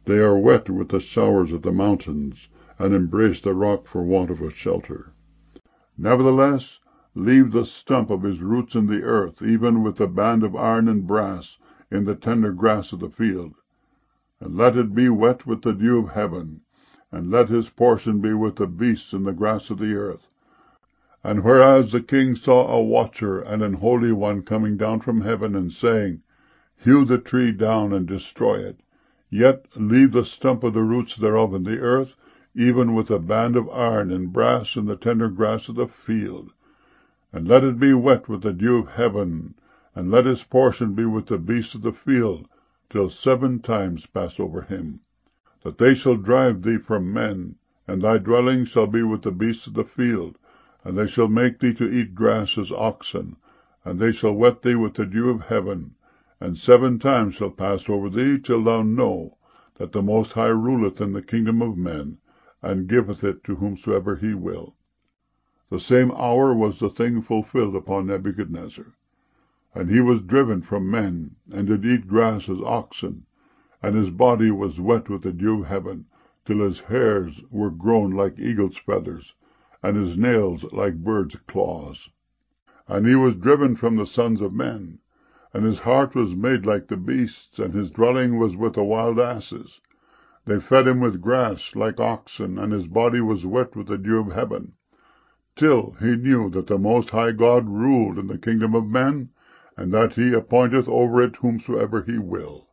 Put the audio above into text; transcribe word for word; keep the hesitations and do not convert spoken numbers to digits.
They are wet with the showers of the mountains, and embrace the rock for want of a shelter. Nevertheless, leave the stump of his roots in the earth, even with the band of iron and brass in the tender grass of the field. And let it be wet with the dew of heaven, and let his portion be with the beasts in the grass of the earth. And whereas the king saw a watcher and an holy one coming down from heaven, and saying, Hew the tree down and destroy it, yet leave the stump of the roots thereof in the earth, even with a band of iron and brass in the tender grass of the field. And let it be wet with the dew of heaven, and let his portion be with the beasts of the field, till seven times pass over him. That they shall drive thee from men, and thy dwelling shall be with the beasts of the field, and they shall make thee to eat grass as oxen, and they shall wet thee with the dew of heaven, and seven times shall pass over thee, till thou know that the Most High ruleth in the kingdom of men, and giveth it to whomsoever he will. The same hour was the thing fulfilled upon Nebuchadnezzar. And he was driven from men, and did eat grass as oxen, and his body was wet with the dew of heaven, till his hairs were grown like eagle's feathers, and his nails like birds' claws. And he was driven from the sons of men, and his heart was made like the beasts, and his dwelling was with the wild asses. They fed him with grass like oxen, and his body was wet with the dew of heaven, till he knew that the Most High God ruled in the kingdom of men, and that he appointeth over it whomsoever he will.